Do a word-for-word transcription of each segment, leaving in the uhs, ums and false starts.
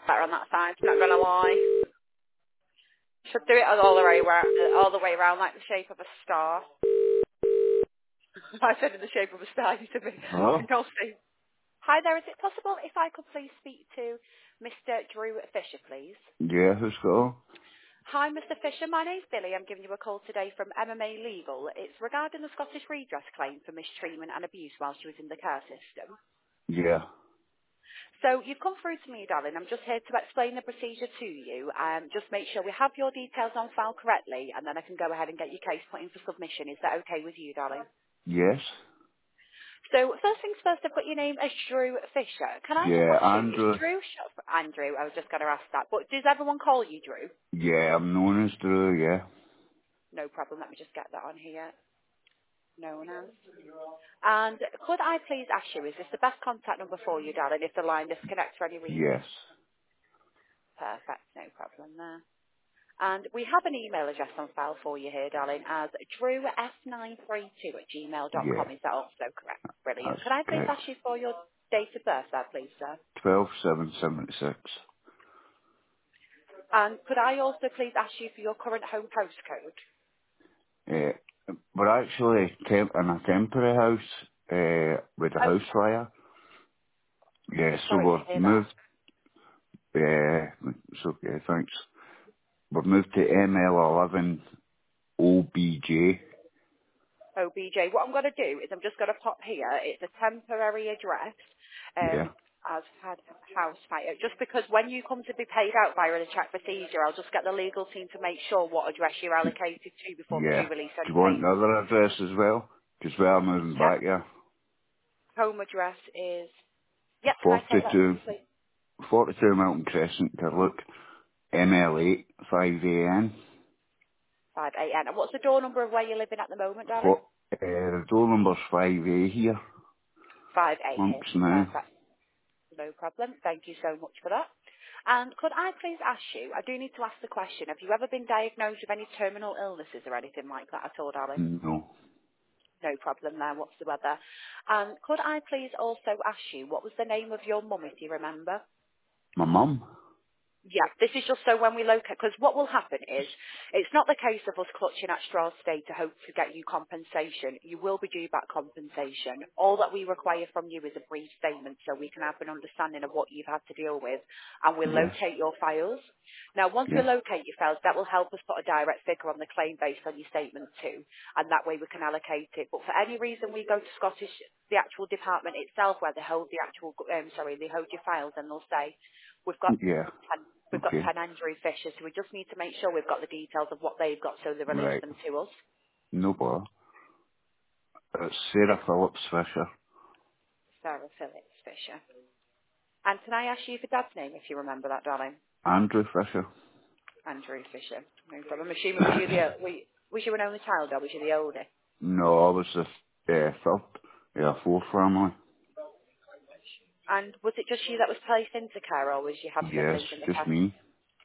better on that side, not gonna lie. Should do it all the way around, all the way around, like the shape of a star. I said in the shape of a star, you said me. Hello? No, see. Hi there, is it possible if I could please speak to Mister Drew Fisher, please? Yeah, who's called? Hi, Mister Fisher. My name's Billy. I'm giving you a call today from M M A Legal. It's regarding the Scottish redress claim for mistreatment and abuse while she was in the care system. Yeah. So you've come through to me, darling. I'm just here to explain the procedure to you. Um, just make sure we have your details on file correctly, and then I can go ahead and get your case put in for submission. Is that okay with you, darling? Yes? So first things first, I've got your name as Drew Fisher. Can I just Yeah, ask you, is Andrew. Drew short for Andrew? I was just going to ask that. But does everyone call you Drew? Yeah, I'm known as Drew, yeah. No problem. Let me just get that on here. No one else. And could I please ask you, is this the best contact number for you, darling, if the line disconnects for any reason? Yes. Perfect. No problem there. And we have an email address on file for you here, darling, as drew s nine three two at gmail dot Yeah, com. Is that also correct? Brilliant. that's Could I please correct. ask you for your date of birth there, please, sir? twelve seven seventy-six. And could I also please ask you for your current home postcode? Uh, we're actually temp- in a temporary house uh, with a Oh, house fire. Yeah, so sorry to we've hear that. moved, uh, it's okay, thanks. We've moved to M L eleven O B J. O B J. What I'm going to do is I'm just going to pop here. It's a temporary address. Yeah, Um, as had house fire. Just because when you come to be paid out via the check procedure, I'll just get the legal team to make sure what address you're allocated to before we yeah. do release Do any you want the payments. other address as well? Because we are moving Yep. back, yeah. Home address is. Yep. Can I take that from forty-two, you, please? forty-two Milton Crescent, Carluke, M L eight, five A N. Five A N. And what's the door number of where you're living at the moment, darling? What, uh, the door number's five A here, Five A here. months now. Perfect. No problem. Thank you so much for that. And could I please ask you, I do need to ask the question, have you ever been diagnosed with any terminal illnesses or anything like that at all, darling? No. No problem there whatsoever. And could I please also ask you, what was the name of your mum, if you remember? My mum? Yeah, this is just so when we locate, because what will happen is, it's not the case of us clutching at straws today to hope to get you compensation. You will be due back compensation. All that we require from you is a brief statement so we can have an understanding of what you've had to deal with, and we'll Yes. locate your files. Now, once we Yeah. locate your files, that will help us put a direct figure on the claim based on your statement too, and that way we can allocate it. But for any reason we go to Scottish, the actual department itself where they hold the actual, um, sorry, they hold your files, and they'll say, we've got Yeah. ten We've got Okay. ten Andrew Fisher, so we just need to make sure we've got the details of what they've got so they release Right. them to us. No bother. It's Sarah Phillips Fisher. Sarah Phillips Fisher. And can I ask you for Dad's name, if you remember that, darling? Andrew Fisher. Andrew Fisher. No problem. I'm assuming, was you the, were you- was you an only child, or was you the oldest? No, I was the uh, third. Yeah, fourth family. And was it just you that was placed into care, or was you have Yes, siblings in the just past? me.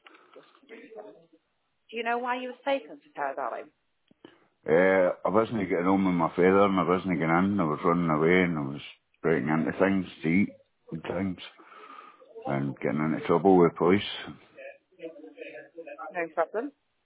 Do you know why you was taken to care, darling? Uh, I wasn't getting on with my father and I wasn't getting in. I was running away and I was breaking into things to eat and things and getting into trouble with police. No problem.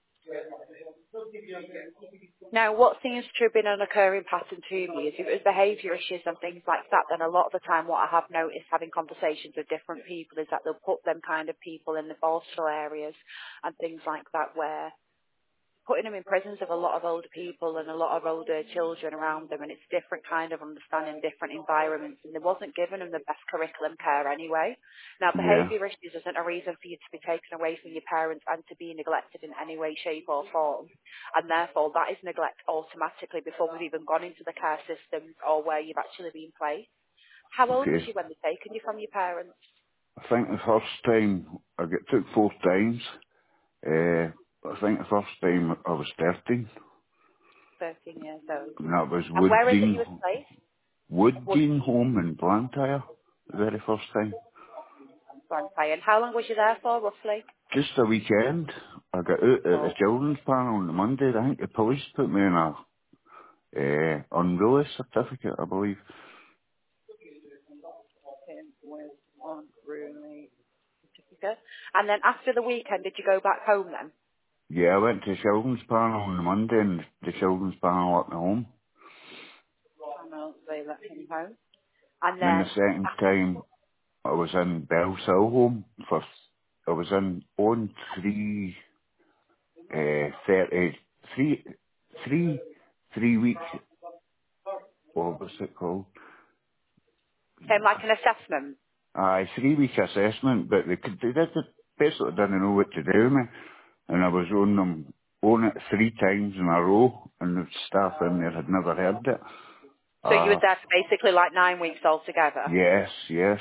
Now, what seems to have been an occurring pattern to me is if it was behaviour issues and things like that, then a lot of the time what I have noticed having conversations with different people is that they'll put them kind of people in the Borstal areas and things like that where putting them in prisons of a lot of older people and a lot of older children around them, and it's different kind of understanding different environments, and they wasn't giving them the best curriculum care anyway. Now, Yeah, behaviour issues isn't a reason for you to be taken away from your parents and to be neglected in any way, shape or form, and therefore that is neglect automatically before we've even gone into the care systems or where you've actually been placed. How old was okay. you when they taken you from your parents? I think the first time I got took four times. Uh, I think the first time I was thirteen thirteen years old. and that was And Wood where is it Green, you were placed? Wood Wood Green Home in Blantyre the very first time. Blantyre. And how long was you there for, roughly? Just a weekend. I got out at the Oh. children's panel on the Monday. I think the police put me in a uh, unruly certificate, I believe. Him with on roomie. Good. And then after the weekend, did you go back home then? Yeah, I went to the children's panel on the Monday and the children's panel at my home. I know, they let him home. And And then the then, second time I was in Bellsill home for, I was in on three, uh, thirty, three, three, three weeks, what was it called? um, like an assessment. Aye, three week assessment, but they, could, they did, they basically didn't know what to do with me. And I was on them, on it three times in a row, and the staff in there had never heard it. So you were Uh, there for basically like nine weeks altogether. yes, yes.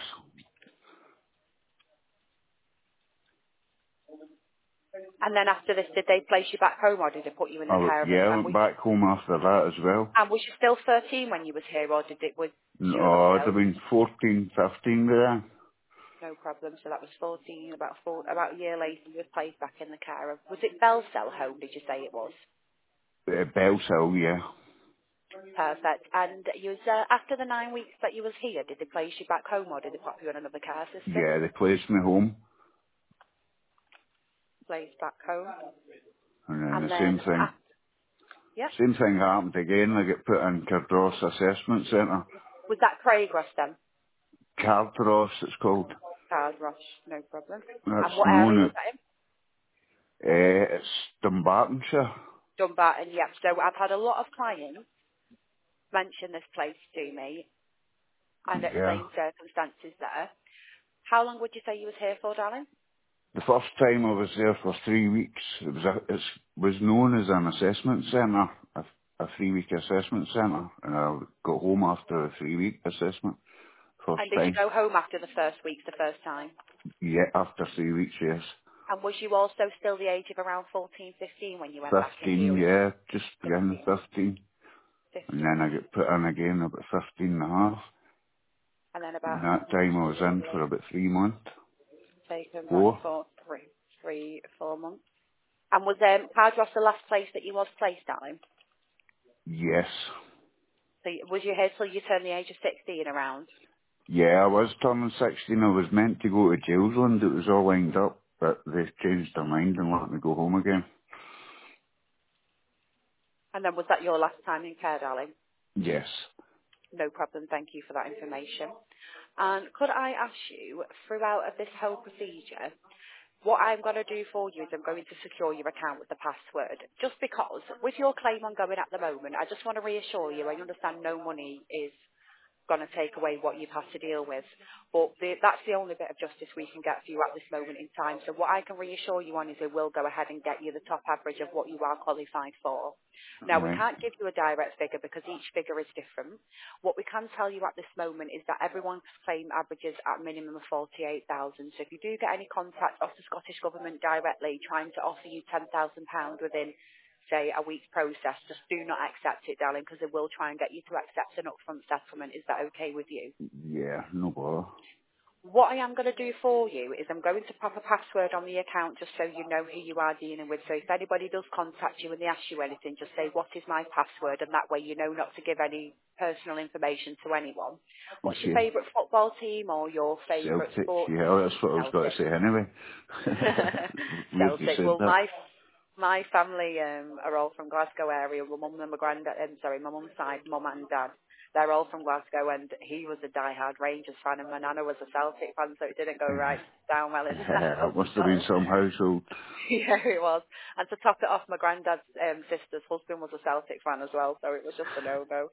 And then after this, did they place you back home or did they put you in I, the w- care of yeah, them? I And, went we, back home after that as well. and was you still thirteen when you was here or did it, was you a No, little I'd bit have older? been fourteen, fifteen there. No problem. So that was fourteen, about four, about a year later you were placed back in the care of, was it Bellsell home, did you say it was? Uh, Bellsill, yeah. Perfect. And you was, uh, after the nine weeks that you was here, did they place you back home or did they pop you in another care system? Yeah, they placed me home. Placed back home. And then And the same then, thing, after, yeah, same thing happened again. I get put in Cardross Assessment Centre. was that Craigrush then? Cardross, it's called. Cardrush, no problem. And That's what area known was at, that in? uh, it's Dumbartonshire. Dumbarton, yeah. So I've had a lot of clients mention this place to me and Yeah. explain circumstances there. How long would you say you was here for, darling? The first time I was there for three weeks, it was a, it was known as an assessment centre, a, a three-week assessment centre, and I got home after a three-week assessment. First And did you time. go home after the first week, the first time? Yeah, after three weeks, yes. And was you also still the age of around fourteen, fifteen when you went back in here? Fifteen, yeah, just beginning fifteen, fifteen. And then I fifteen, got put in again about fifteen and a half. and then And about that time I was in for about three months. taken back Four? for three, three, four months. And was um, Cardross the last place that you was placed, darling? Yes. So you- was you here till you turned the age of sixteen around? Yeah, I was turning sixteen. I was meant to go to Jailsland. It was all lined up, but they changed their mind and let me go home again. And then was that your last time in care, darling? Yes. No problem. Thank you for that information. And could I ask you, throughout of this whole procedure, what I'm going to do for you is I'm going to secure your account with the password. Just because, with your claim ongoing at the moment, I just want to reassure you, I understand no money is going to take away what you've had to deal with. But the, that's the only bit of justice we can get for you at this moment in time. So what I can reassure you on is we will go ahead and get you the top average of what you are qualified for. Now, we Right. can't give you a direct figure because each figure is different. What we can tell you at this moment is that everyone's claim averages at a minimum of forty-eight thousand. So if you do get any contact off the Scottish Government directly trying to offer you ten thousand pounds within say, a week's process, just do not accept it, darling, because they will try and get you to accept an upfront settlement. Is that okay with you? Yeah, no bother. What I am going to do for you is I'm going to pop a password on the account just so you know who you are dealing with. So if anybody does contact you and they ask you anything, just say, what is my password? And that way you know not to give any personal information to anyone. What's your Okay. favourite football team or your favourite Celtic, sport? yeah, that's what I was going to Celtic. say anyway. Weird you Celtic. said Well, that. my my family um, are all from Glasgow area. My mum and my granddad, um, sorry, my mum's side, mum and dad, they're all from Glasgow, and he was a diehard Rangers fan, and my nana was a Celtic fan, so it didn't go right down well in the That house. must have been So, some household. yeah, it was. And to top it off, my granddad's um, sister's husband was a Celtic fan as well, so it was just a no-go.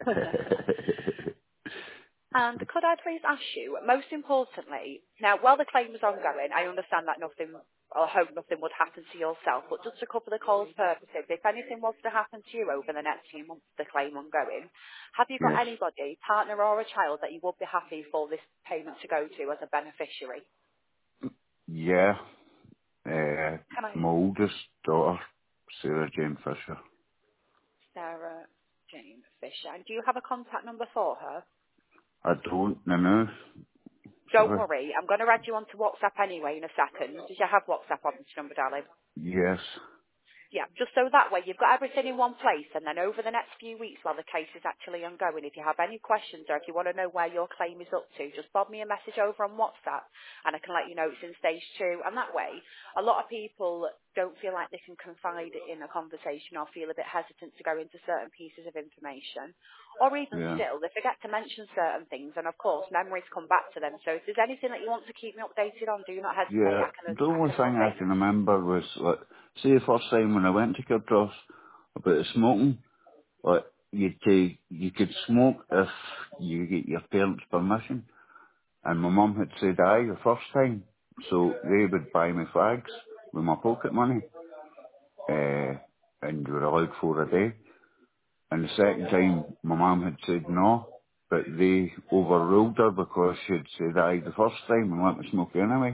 And could I please ask you, most importantly, now while the claim is ongoing, I understand that nothing, or hope nothing would happen to yourself, but just to cover the call's purposes, if anything was to happen to you over the next few months, the claim ongoing, have you got Yes. anybody, partner or a child, that you would be happy for this payment to go to as a beneficiary? Yeah. Uh, Can I, my oldest daughter, Sarah Jane Fisher. Sarah Jane Fisher, and do you have a contact number for her? I don't know. No. Don't Sorry. worry, I'm going to add you onto WhatsApp anyway in a second. Did you have WhatsApp on this number, darling? Yes. Yeah, just so that way you've got everything in one place, and then over the next few weeks while the case is actually ongoing, if you have any questions or if you want to know where your claim is up to, just bob me a message over on WhatsApp and I can let you know it's in stage two. And that way, a lot of people don't feel like they can confide in a conversation or feel a bit hesitant to go into certain pieces of information. Or even Yeah. still, they forget to mention certain things, and of course, memories come back to them. So if there's anything that you want to keep me updated on, do not hesitate. Yeah. I can, The I only can thing I update can remember was, like, see the first time when I went to Cardross about the smoking, like, you take, you could smoke if you get your parents' permission. And my mum had said aye the first time, so they would buy me fags with my pocket money, uh, and you were allowed four a day. And the second time, my mum had said no, but they overruled her because she had said aye the first time and let me smoke anyway.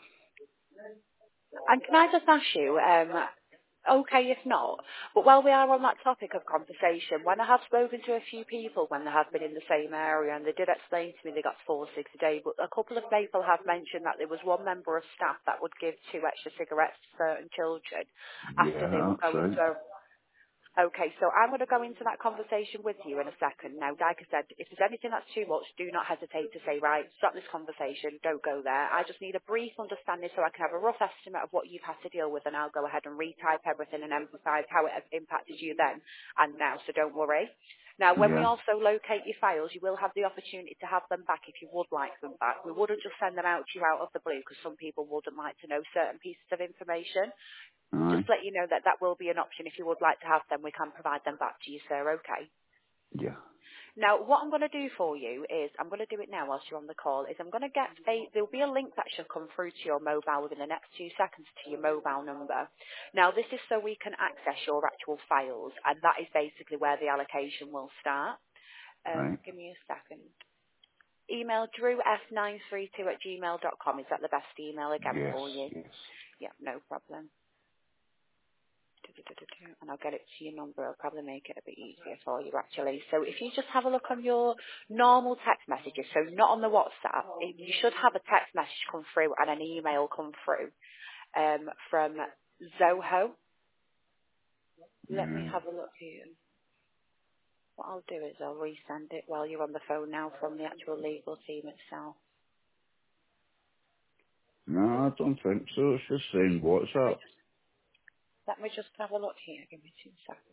And can I just ask you, um, okay if not, but while we are on that topic of conversation, when I have spoken to a few people when they have been in the same area and they did explain to me they got four cigs a day, but a couple of people have mentioned that there was one member of staff that would give two extra cigarettes to certain children after they Yeah, were that's going right. to a Okay, so I'm going to go into that conversation with you in a second. Now, like I said, if there's anything that's too much, do not hesitate to say, right, stop this conversation, don't go there. I just need a brief understanding so I can have a rough estimate of what you've had to deal with, and I'll go ahead and retype everything and emphasise how it has impacted you then and now, so don't worry. Now, when we Yeah, also locate your files, you will have the opportunity to have them back if you would like them back. We wouldn't just send them out to you out of the blue because some people wouldn't like to know certain pieces of information. Just aye, let you know that that will be an option. If you would like to have them, we can provide them back to you, sir. Okay. yeah, Now, what I'm going to do for you is, I'm going to do it now whilst you're on the call, is I'm going to get a, there'll be a link that should come through to your mobile within the next two seconds to your mobile number. Now, this is so we can access your actual files, and that is basically where the allocation will start. Um, right. give me a second. Email drew f nine three two at gmail dot com. Is that the best email again Yes, for you? yes. Yeah, no problem. Du-du-du-du-du. And I'll get it to your number. It'll probably make it a bit easier for you, actually. So if you just have a look on your normal text messages, so not on the WhatsApp, it- you should have a text message come through and an email come through um, from Zoho. Let me Yeah. have a look here. What I'll do is I'll resend it while you're on the phone now from the actual legal team itself. No, I don't think so. It's just saying Let me WhatsApp. just, let me just have a look here. Give me two seconds.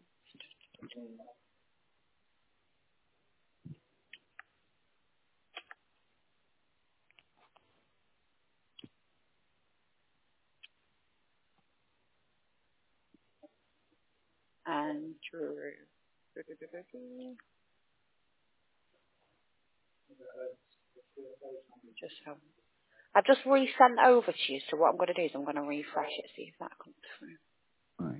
Andrew. Du-du-du-du-du. Just have I've just resent over to you, so what I'm going to do is I'm going to refresh it, see if that comes through. Right.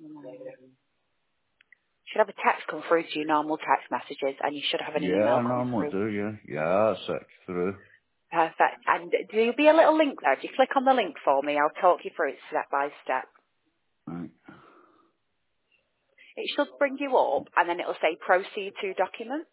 Should have a text come through to you, normal text messages, and you should have an Yeah, email I come normally through. do, yeah. Yeah, that's it through. Perfect. And there'll be a little link there. If you click on the link for me, I'll talk you through it step by step. Right. It should bring you up, and then it'll say proceed to document.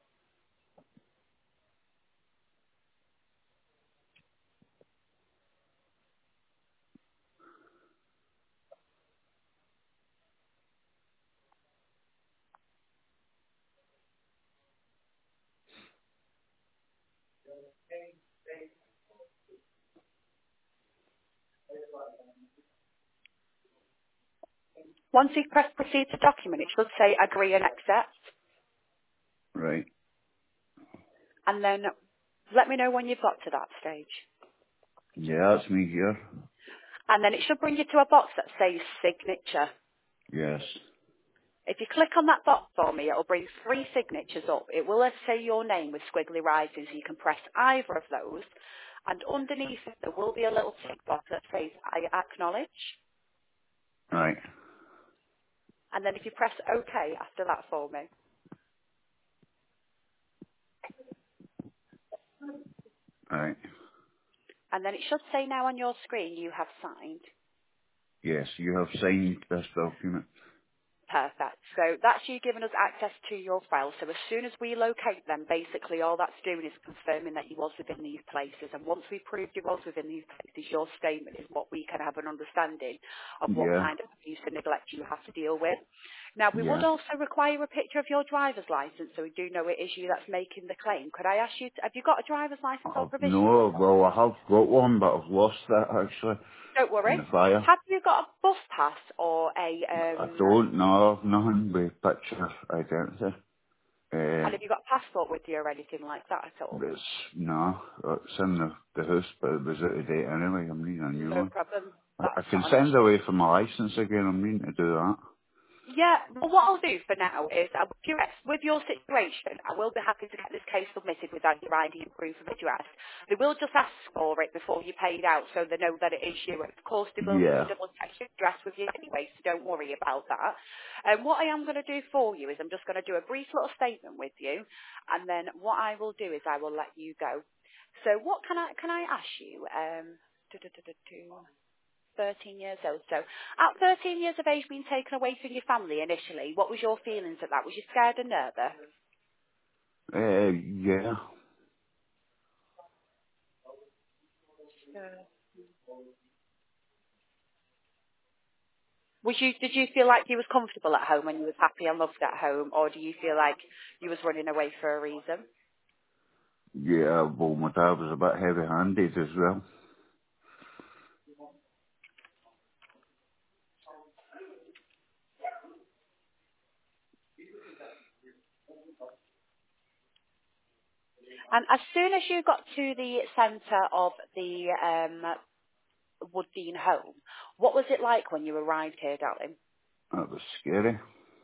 Once you press proceed to document, it should say agree and accept. Right. And then let me know when you've got to that stage. Yeah, that's me here. And then it should bring you to a box that says signature. Yes. If you click on that box for me, it'll bring three signatures up. It will say your name with squiggly rising, so you can press either of those. And underneath it, there will be a little tick box that says I acknowledge. Right. And then if you press OK after that for me, Right. and then it should say now on your screen you have signed. Yes, you have signed this document. Perfect. So that's you giving us access to your files. So as soon as we locate them, basically all that's doing is confirming that you was within these places. And once we prove you was within these places, your statement is what we can have an understanding of what Yeah, kind of abuse and neglect you have to deal with. Now, we would yeah. also require a picture of your driver's license so we do know it is you that's making the claim. Could I ask you, to, have you got a driver's license or I've, provisional no, at all? well, I have got one, but I've lost that actually Don't worry. in the fire. Have you got a bus pass or a, I um, don't know, nothing with picture identity. and Uh, have you got a passport with you or anything like that at all? it's, no, it's in the, the house, but it was out of date anyway. I'm needing a new No one. problem. I, I That's can not an send issue. away for my license again. I'm needing to do that. Yeah, well, what I'll do for now is, uh, with your with your situation, I will be happy to get this case submitted without your I D and proof of address. They will just ask for it before you pay it out so they know that it is you. And of course, they will need to Yeah. double check your address with you anyway, so don't worry about that. And what I am going to do for you is I'm just going to do a brief little statement with you, and then what I will do is I will let you go. So what can I, can I ask you? Um, do, do, do, do, do. thirteen years old. So at thirteen years of age being taken away from your family initially, what was your feelings at that? Was you scared and nervous? Uh, yeah. Yeah. Was you, did you feel like you was comfortable at home and you was happy and loved at home, or do you feel like you was running away for a reason? Yeah, well, my dad was a bit heavy-handed as well. And as soon as you got to the centre of the um, Wooddean home, what was it like when you arrived here, darling? That was scary.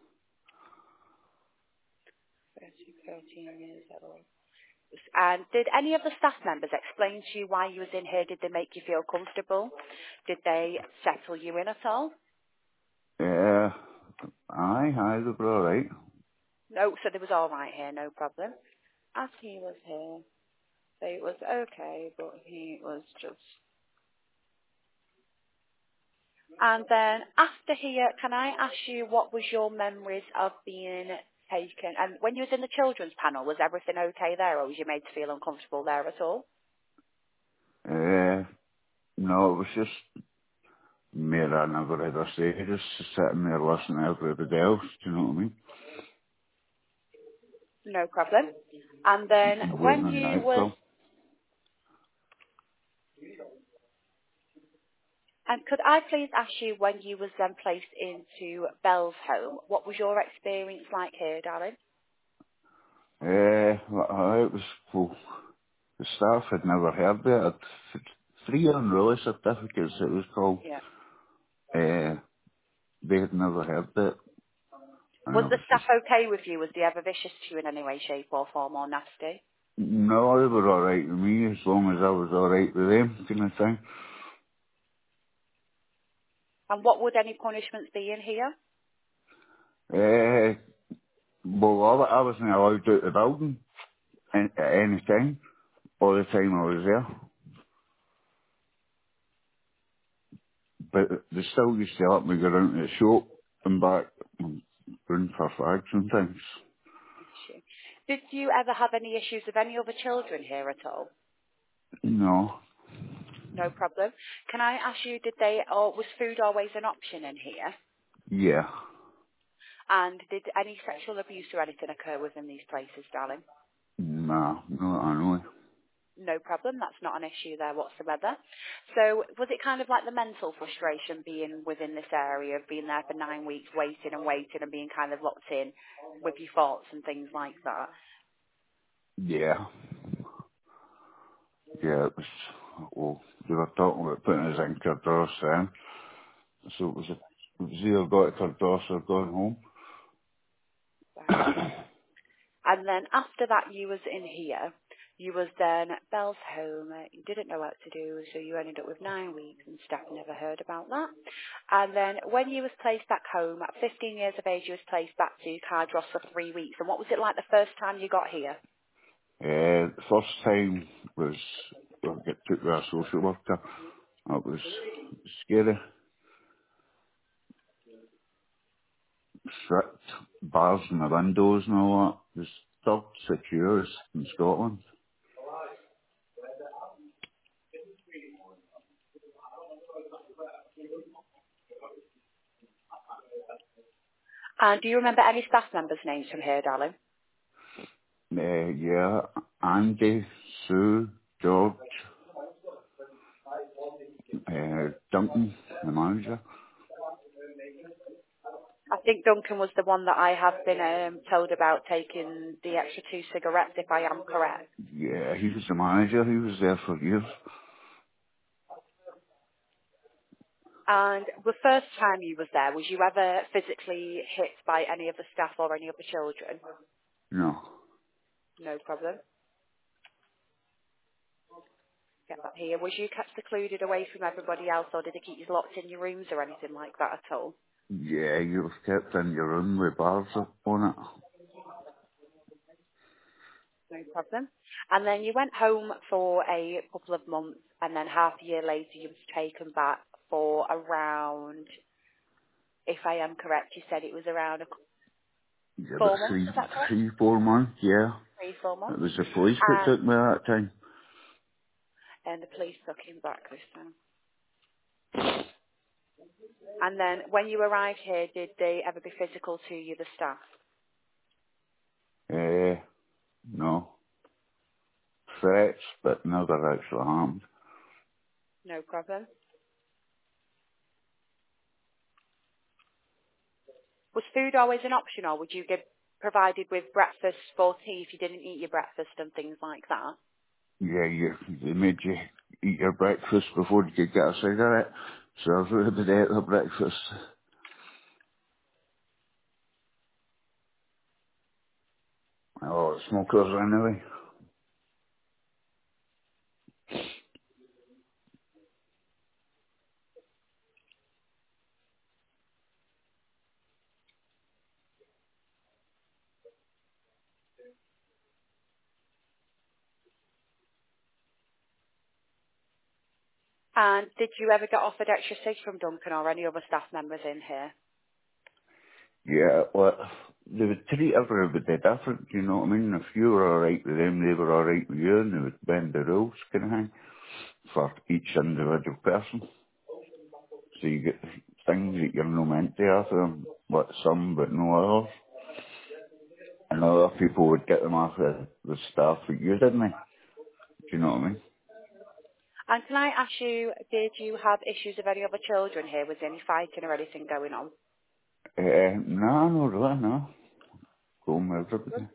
thirteen years old. And did any of the staff members explain to you why you was in here? Did they make you feel comfortable? Did they settle you in at all? Yeah. Aye, aye, they were alright. No, so they was all right here, no problem. As he was here, they was okay, but he was just... And then after here, can I ask you what was your memories of being taken? And when you was in the children's panel, was everything okay there, or was you made to feel uncomfortable there at all? Uh, no, it was just me that I never had a say, just sitting there listening to everybody else, do you know what I mean? No problem. And then Waiting when on you was nightfall. And could I please ask you, when you was then placed into Bell's home, what was your experience like here, darling? Uh, well, aye, it was, well, the staff had never heard of it. I'd th- three unruly certificates, it was called. Yeah. Uh, they had never heard of it. And Was I the was staff just, okay with you? Was they ever vicious to you in any way, shape or form, or nasty? no, they were alright with me as long as I was alright with them, kind of thing. And what would any punishments be in here? Uh, well, I, I wasn't allowed out the building an- at any time, all the time I was there. But they still used to let me go down to the shop and back and run for fags sometimes. Issue. Did you ever have any issues with any other children here at all? No. No problem. Can I ask you, did they, or was food always an option in here? Yeah. And did any sexual abuse or anything occur within these places, darling? Nah, no, I know. No problem. That's not an issue there whatsoever. So was it kind of like the mental frustration being within this area, being there for nine weeks, waiting and waiting and being kind of locked in with your thoughts and things like that? Yeah. Yeah, it was, well, they were talking about putting us in Cardos then. So it was, a, it was either got to Cardos or gone home. Right. And then after that you was in here, you was then at Bell's home, uh, you didn't know what to do, so you ended up with nine weeks and staff never heard about that. And then when you was placed back home, at fifteen years of age, you was placed back to Cardross for three weeks. And what was it like the first time you got here? Uh, the first time was, well, I got took with a social worker. That was scary. strict bars in the windows and all that. It's still secure in Scotland. And do you remember any staff members' names from here, darling? Uh, yeah, Andy, Sue, George, uh, Duncan, the manager. I think Duncan was the one that I have been um, told about taking the extra two cigarettes, if I am correct. Yeah, he was the manager. He was there for years. And the first time you was there, was you ever physically hit by any of the staff or any of the children? No. No problem. Get that here. Was you kept secluded away from everybody else, or did they keep you locked in your rooms or anything like that at all? Yeah, you were kept in your room with bars up on it. No problem. And then you went home for a couple of months, and then half a year later you was taken back for around, if I am correct, you said it was around a, cou- Yeah, about four months, three, is that correct? three, four months, yeah. Three, four It months. was the police that And, took me that time. and the police took him back this time. And then when you arrived here, did they ever be physical to you, the staff? Uh, no. Threats, but never actually harmed. No problem. Was food always an option, or would you get provided with breakfast for tea if you didn't eat your breakfast and things like that? Yeah, you, they made you eat your breakfast before you could get a cigarette. So everybody ate their breakfast. Oh, smokers anyway. And did you ever get offered extra cigs from Duncan or any other staff members in here? Yeah, well, they would treat everybody different, you know what I mean? If you were alright with them, they were alright with you, and they would bend the rules, kind of thing, for each individual person. So you get things that you're not meant to offer them, but some, but no others. And other people would get them off the, the staff that you didn't. Do you know what I mean? And can I ask you, did you have issues with any other children here? Was there any fighting or anything going on? Uh, no, no, really, no. Go with everybody.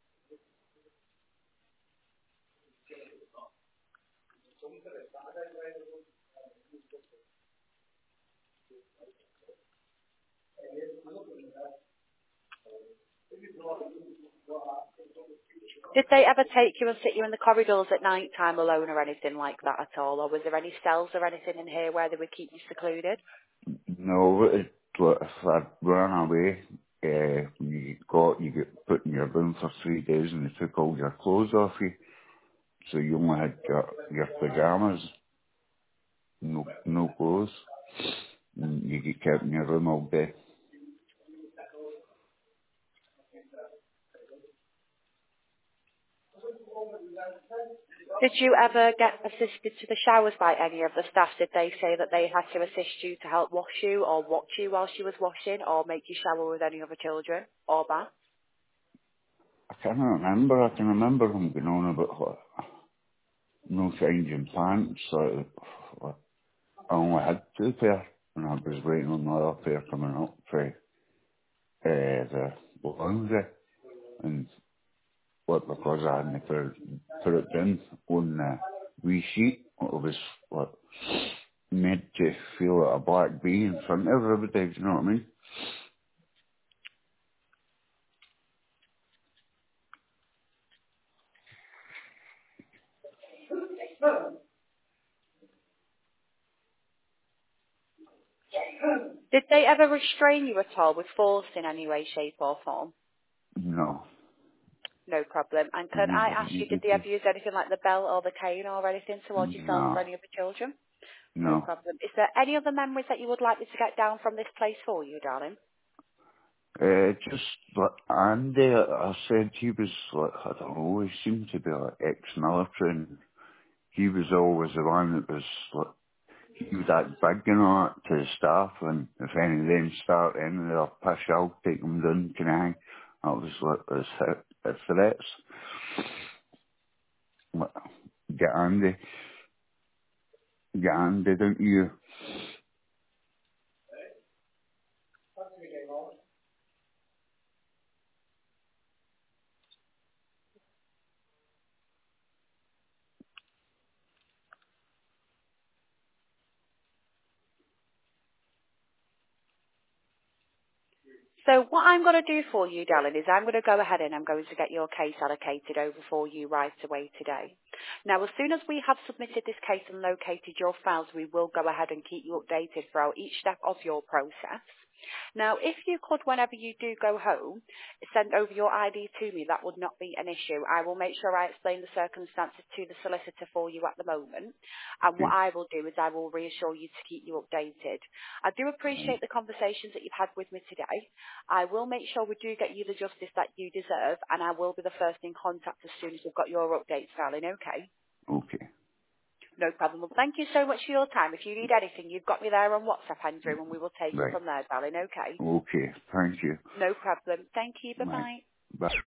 Did they ever take you and sit you in the corridors at night time alone or anything like that at all? Or was there any cells or anything in here where they would keep you secluded? No, it, but if I ran away, uh, you got, you get put in your room for three days and they took all your clothes off you. So you only had your, your pyjamas, no, no clothes. And you get kept in your room all day. Did you ever get assisted to the showers by any of the staff? Did they say that they had to assist you to help wash you or watch you while she was washing or make you shower with any other children or bath? I can't remember, I can remember them going on about what, no changing pants, so what, I only had two pair, and I was waiting on the other pair coming up for uh, the laundry, and what, because I hadn't put, put it in on the wee sheet, it was what, made to feel like a black bee in front of everybody, do you know what I mean? Did they ever restrain you at all with force in any way, shape or form? No, No problem. And I could I never ask you, did needed they to. ever use anything like the belt or the cane or anything towards yourself or No, any of the children? No no. problem. Is there any other memories that you would like me to get down from this place for you, darling? Uh, just like Andy, I said he was like, I don't know, he seemed to be like ex-military and he was always the one that was like, he was that big and all that to the staff and if any of them start any of their pish, I'll take them down, can I? That was like, his, his threats. Like, get Andy, get Andy, don't you? So what I'm going to do for you, darling, is I'm going to go ahead and I'm going to get your case allocated over for you right away today. Now, as soon as we have submitted this case and located your files, we will go ahead and keep you updated throughout each step of your process. Now, if you could, whenever you do go home, send over your I D to me, that would not be an issue. I will make sure I explain the circumstances to the solicitor for you at the moment. And what Okay. I will do is I will reassure you to keep you updated. I do Right. appreciate the conversations that you've had with me today. I will make sure we do get you the justice that you deserve, and I will be the first in contact as soon as we've got your updates, darling, okay? Okay. No problem. Well, thank you so much for your time. If you need anything, you've got me there on WhatsApp, Andrew, and we will take it Right. from there, darling, okay? Okay. Thank you. No problem. Thank you. Right. Bye-bye. Bye.